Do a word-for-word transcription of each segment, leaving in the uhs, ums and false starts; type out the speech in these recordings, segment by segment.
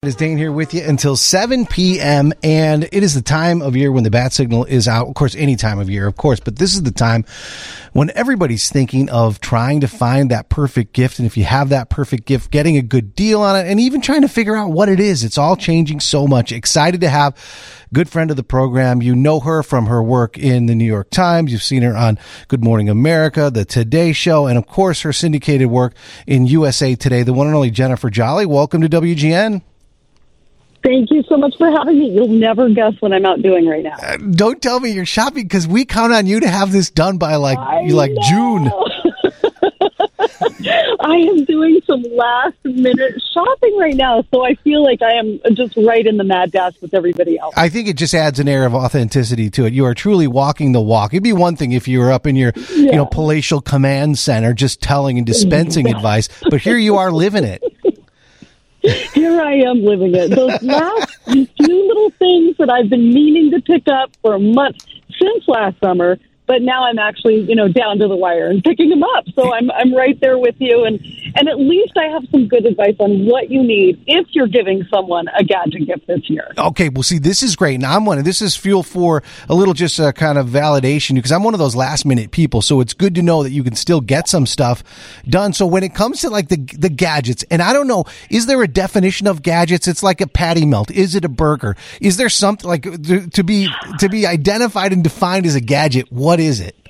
Is Dane here with you until seven p.m. and it is the time of year when the bat signal is out. Of course, any time of year, of course, but this is the time when everybody's thinking of trying to find that perfect gift. And if you have that perfect gift, getting a good deal on it and even trying to figure out what it is. It's all changing so much. Excited to have good friend of the program. You know her from her work in the New York Times. You've seen her on Good Morning America, the Today Show, and of course her syndicated work in U S A Today, the one and only Jennifer Jolly. Welcome to W G N. Thank you so much for having me. You'll never guess what I'm out doing right now. Uh, don't tell me you're shopping, because we count on you to have this done by like I like know. June. I am doing some last minute shopping right now, so I feel like I am just right in the mad dash with everybody else. I think it just adds an air of authenticity to it. You are truly walking the walk. It'd be one thing if you were up in your yeah. you know palatial command center just telling and dispensing yeah. advice, but here you are living it. Here I am living it. Those last few little things that I've been meaning to pick up for months since last summer, but now I'm actually, you know, down to the wire and picking them up. So I'm I'm right there with you, and and at least I have some good advice on what you need if you're giving someone a gadget gift this year. Okay, well, see, this is great. Now I'm one. This is fuel for a little just a kind of validation, because I'm one of those last minute people. So it's good to know that you can still get some stuff done. So when it comes to like the the gadgets, and I don't know, is there a definition of gadgets? It's like a patty melt. Is it a burger? Is there something like to, to be to be identified and defined as a gadget? What is it?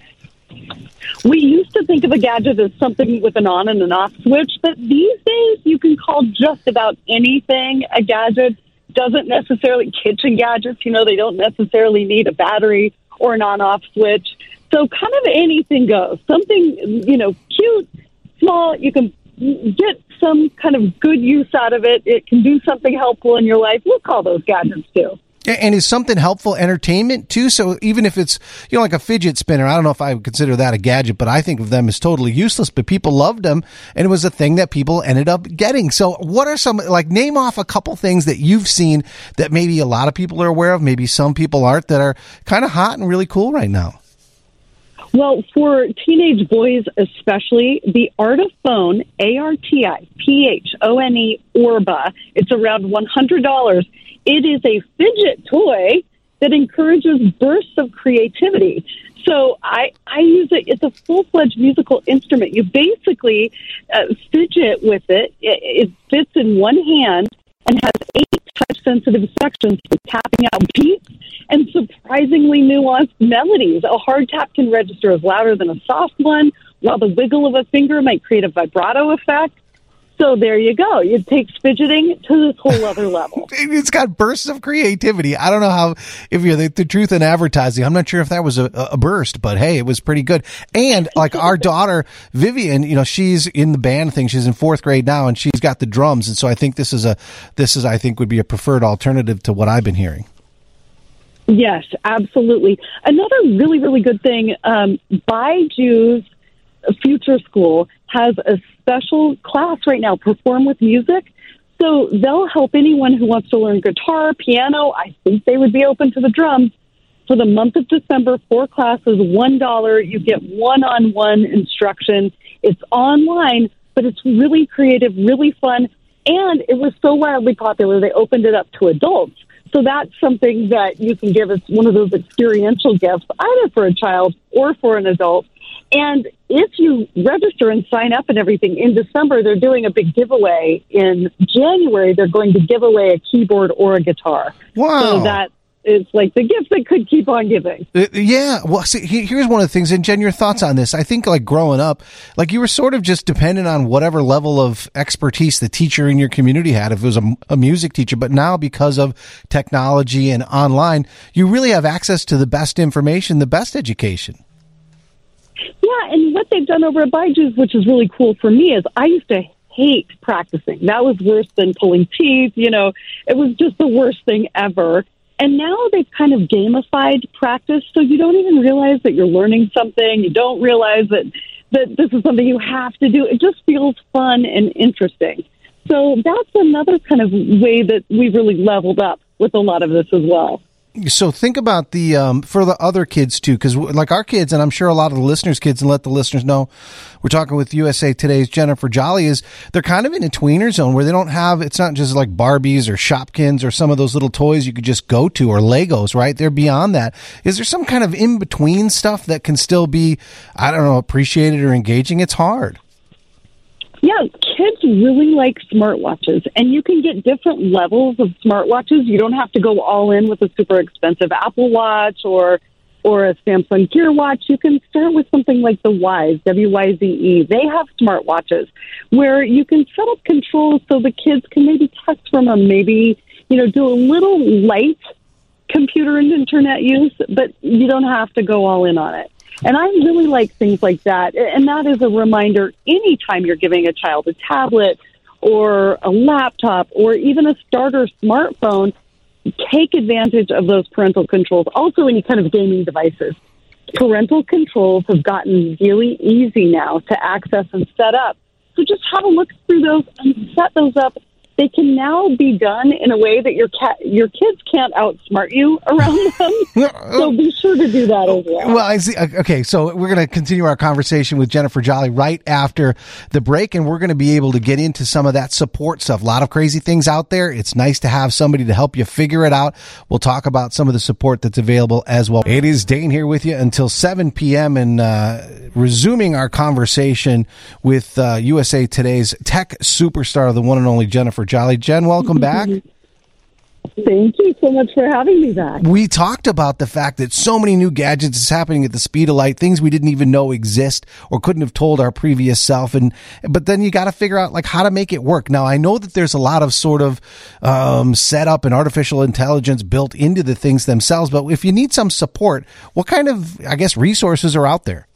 We used to think of a gadget as something with an on and an off switch, but these days you can call just about anything a gadget. Doesn't necessarily, kitchen gadgets, you know, they don't necessarily need a battery or an on-off switch. So kind of anything goes. Something, you know, cute, small, you can get some kind of good use out of it. It can do something helpful in your life. We'll call those gadgets too. And is something helpful entertainment too? So even if it's, you know, like a fidget spinner, I don't know if I would consider that a gadget, but I think of them as totally useless, but people loved them and it was a thing that people ended up getting. So what are some, like, name off a couple things that you've seen that maybe a lot of people are aware of, maybe some people aren't, that are kind of hot and really cool right now? Well, for teenage boys especially, the Artiphone, A R T I P H O N E, Orba, it's around one hundred dollars. It is a fidget toy that encourages bursts of creativity. So I, I use it. It's a full-fledged musical instrument. You basically uh, fidget with it. it. It fits in one hand and has eight touch-sensitive sections for tapping out beats and surprisingly nuanced melodies. A hard tap can register as louder than a soft one, while the wiggle of a finger might create a vibrato effect. So there you go. It takes fidgeting to this whole other level. It's got bursts of creativity. I don't know how, if you're the, the truth in advertising, I'm not sure if that was a, a burst, but hey, it was pretty good. And like our daughter, Vivian, you know, she's in the band thing. She's in fourth grade now and she's got the drums. And so I think this is a, this is, I think would be a preferred alternative to what I've been hearing. Yes, absolutely. Another really, really good thing, um, Byju's Future School has a special class right now, Perform with Music. So they'll help anyone who wants to learn guitar, piano. I think they would be open to the drums. For the month of December, four classes, one dollar. You get one-on-one instruction. It's online, but it's really creative, really fun. And it was so wildly popular, they opened it up to adults. So that's something that you can give as one of those experiential gifts, either for a child or for an adult. And if you register and sign up and everything in December, they're doing a big giveaway. In January, they're going to give away a keyboard or a guitar. Wow. So that is like the gift that could keep on giving. Uh, yeah. Well, see, here's one of the things. And Jen, your thoughts on this. I think like growing up, like you were sort of just dependent on whatever level of expertise the teacher in your community had, if it was a, a music teacher. But now because of technology and online, you really have access to the best information, the best education. Yeah, and what they've done over at Byju's, which is really cool for me, is I used to hate practicing. That was worse than pulling teeth. You know, it was just the worst thing ever. And now they've kind of gamified practice, so you don't even realize that you're learning something. You don't realize that, that this is something you have to do. It just feels fun and interesting. So that's another kind of way that we've really leveled up with a lot of this as well. So think about the um, for the other kids too, because like our kids, and I'm sure a lot of the listeners' kids, and let the listeners know, we're talking with U S A Today's Jennifer Jolly, is they're kind of in a tweener zone where they don't have, it's not just like Barbies or Shopkins or some of those little toys you could just go to, or Legos, right? They're beyond that. Is there some kind of in between stuff that can still be, I don't know, appreciated or engaging? It's hard. Yeah, kids really like smartwatches, and you can get different levels of smartwatches. You don't have to go all in with a super expensive Apple Watch or or a Samsung Gear Watch. You can start with something like the Wyze, W Y Z E. They have smartwatches where you can set up controls so the kids can maybe test from them, maybe, you know, do a little light computer and internet use, but you don't have to go all in on it. And I really like things like that. And that is a reminder anytime you're giving a child a tablet or a laptop or even a starter smartphone, take advantage of those parental controls. Also, any kind of gaming devices. Parental controls have gotten really easy now to access and set up. So just have a look through those and set those up. They can now be done in a way that your cat, your kids can't outsmart you around them. So be sure to do that as well. Well, I see. Okay, so we're going to continue our conversation with Jennifer Jolly right after the break, and we're going to be able to get into some of that support stuff. A lot of crazy things out there. It's nice to have somebody to help you figure it out. We'll talk about some of the support that's available as well. It is Dane here with you until seven p.m. and uh, resuming our conversation with uh, U S A Today's tech superstar, the one and only Jennifer Jolly. Jen, welcome back. Thank you so much for having me back. We talked about the fact that so many new gadgets is happening at the speed of light, things we didn't even know exist or couldn't have told our previous self. And but then you got to figure out like how to make it work. Now, I know that there's a lot of sort of um, setup and artificial intelligence built into the things themselves. But if you need some support, what kind of, I guess, resources are out there?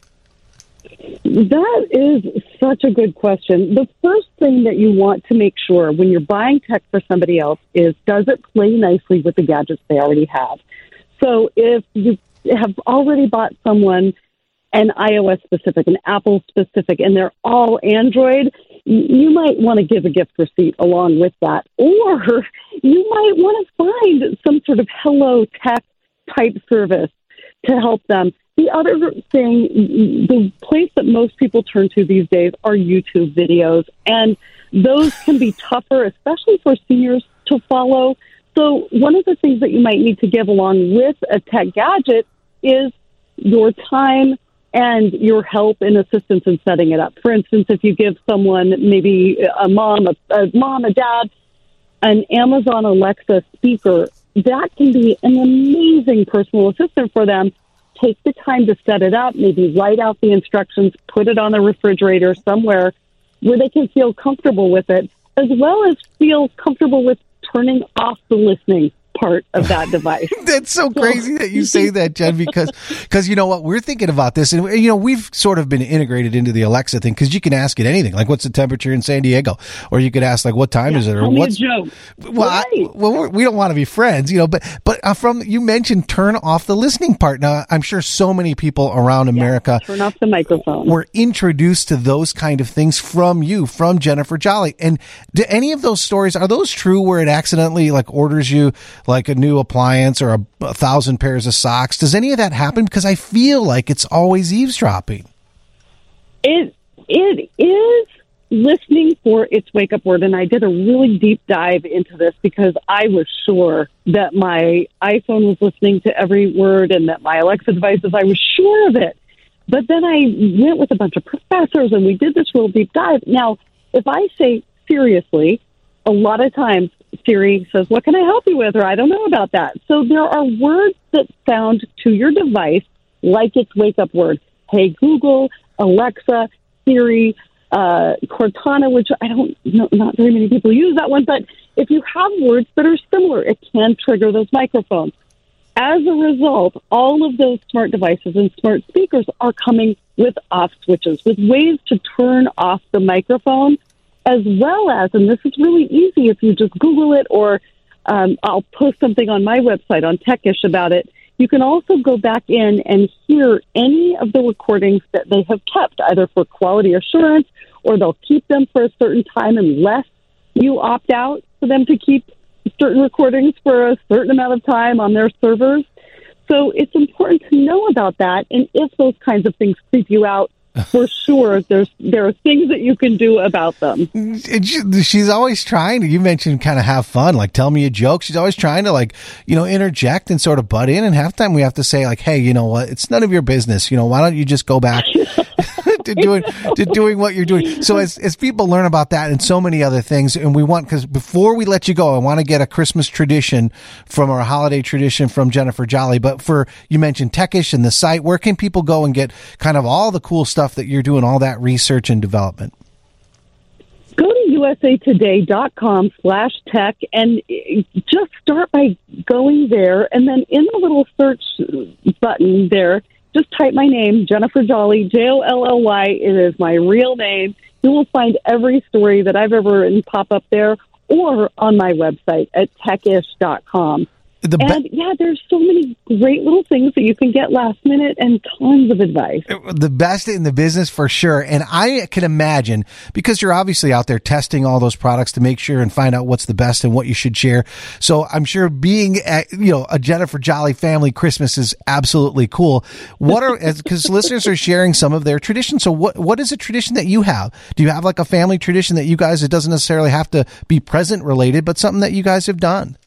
That is such a good question. The first thing that you want to make sure when you're buying tech for somebody else is, does it play nicely with the gadgets they already have? So if you have already bought someone an iOS specific, an Apple specific, and they're all Android, you might want to give a gift receipt along with that. Or you might want to find some sort of Hello Tech type service to help them. The other thing, the place that most people turn to these days are YouTube videos, and those can be tougher, especially for seniors to follow. So one of the things that you might need to give along with a tech gadget is your time and your help and assistance in setting it up. For instance, if you give someone, maybe a mom, a, a mom, a dad, an Amazon Alexa speaker, that can be an amazing personal assistant for them. Take the time to set it up, maybe write out the instructions, put it on the refrigerator somewhere where they can feel comfortable with it, as well as feel comfortable with turning off the listening part of that device. That's so crazy that you say that, Jen, because, because you know what, we're thinking about this, and you know, we've sort of been integrated into the Alexa thing, because you can ask it anything, like what's the temperature in San Diego, or you could ask like what time yeah, is it, or tell me what's a joke. Well, right. I, well, we're, we don't want to be friends, you know, but but uh, from you mentioned turn off the listening part. Now, I'm sure so many people around America yeah, turn off the microphone. Were introduced to those kind of things from you, from Jennifer Jolly. And do any of those stories, are those true, where it accidentally like orders you like a new appliance or a, a thousand pairs of socks? Does any of that happen? Because I feel like it's always eavesdropping. It it is listening for its wake up word, and I did a really deep dive into this because I was sure that my iPhone was listening to every word and that my Alexa devices, I was sure of it. But then I went with a bunch of professors and we did this real deep dive. Now, if I say seriously, a lot of times Siri says, what can I help you with? Or I don't know about that. So there are words that sound to your device like its wake-up word. Hey, Google, Alexa, Siri, uh, Cortana, which I don't know, not very many people use that one. But if you have words that are similar, it can trigger those microphones. As a result, all of those smart devices and smart speakers are coming with off switches, with ways to turn off the microphone, as well as, and this is really easy if you just Google it, or um, I'll post something on my website on Techish about it. You can also go back in and hear any of the recordings that they have kept, either for quality assurance, or they'll keep them for a certain time unless you opt out for them to keep certain recordings for a certain amount of time on their servers. So it's important to know about that. And if those kinds of things creep you out, for sure, there's there are things that you can do about them. She's always trying to, you mentioned kind of have fun, like tell me a joke. She's always trying to like, you know, interject and sort of butt in. And half the time we have to say like, hey, you know what? It's none of your business. You know, why don't you just go back to doing to doing what you're doing? So as as people learn about that and so many other things, and we want, because before we let you go, I want to get a Christmas tradition from our holiday tradition from Jennifer Jolly. But for, you mentioned Techish and the site, where can people go and get kind of all the cool stuff that you're doing, all that research and development? Go to usatoday.com slash tech and just start by going there. And then in the little search button there, just type my name, Jennifer Jolly, J O L L Y. It is my real name. You will find every story that I've ever written pop up there or on my website at techish dot com. The be- and yeah, there's so many great little things that you can get last minute and tons of advice. The best in the business for sure. And I can imagine, because you're obviously out there testing all those products to make sure and find out what's the best and what you should share. So I'm sure being at, you know, a Jennifer Jolly family Christmas is absolutely cool. What are, because listeners are sharing some of their traditions. So what, what is a tradition that you have? Do you have like a family tradition that you guys, it doesn't necessarily have to be present related, but something that you guys have done?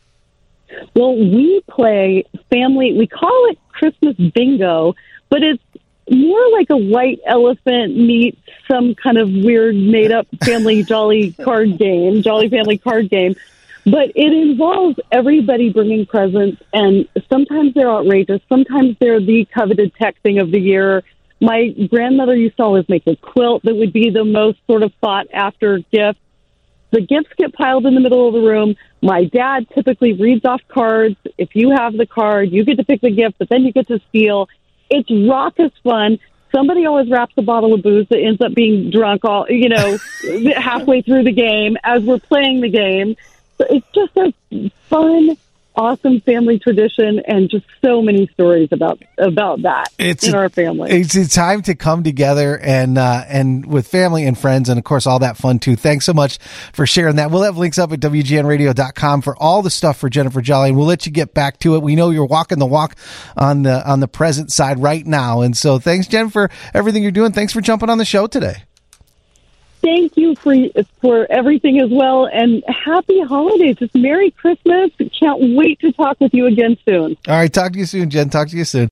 Well, we play family, we call it Christmas bingo, but it's more like a white elephant meets some kind of weird made-up family jolly card game, jolly family card game. But it involves everybody bringing presents, and sometimes they're outrageous. Sometimes they're the coveted tech thing of the year. My grandmother used to always make a quilt that would be the most sort of sought-after gift. The gifts get piled in the middle of the room. My dad typically reads off cards. If you have the card, you get to pick the gift, but then you get to steal. It's raucous fun. Somebody always wraps a bottle of booze that ends up being drunk all, you know, halfway through the game as we're playing the game. So it's just a fun, awesome family tradition, and just so many stories about about that it's in a, our family. It's a time to come together and uh, and with family and friends, and of course all that fun too. Thanks so much for sharing that. We'll have links up at W G N radio dot com for all the stuff for Jennifer Jolly, and we'll let you get back to it. We know you're walking the walk on the on the present side right now, and so thanks, Jen, for everything you're doing. Thanks for jumping on the show today. Thank you for for everything as well, and happy holidays. Just Merry Christmas. Can't wait to talk with you again soon. All right, talk to you soon, Jen. Talk to you soon.